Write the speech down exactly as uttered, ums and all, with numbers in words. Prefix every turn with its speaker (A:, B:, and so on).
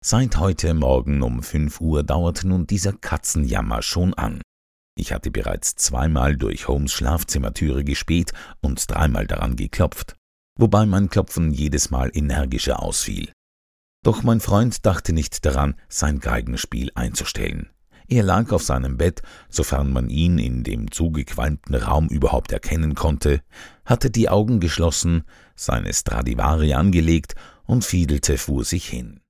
A: Seit heute Morgen um fünf Uhr dauerte nun dieser Katzenjammer schon an. Ich hatte bereits zweimal durch Holmes' Schlafzimmertüre gespäht und dreimal daran geklopft, wobei mein Klopfen jedes Mal energischer ausfiel. Doch mein Freund dachte nicht daran, sein Geigenspiel einzustellen. Er lag auf seinem Bett, sofern man ihn in dem zugequalmten Raum überhaupt erkennen konnte, hatte die Augen geschlossen, seine Stradivari angelegt und fiedelte vor sich hin.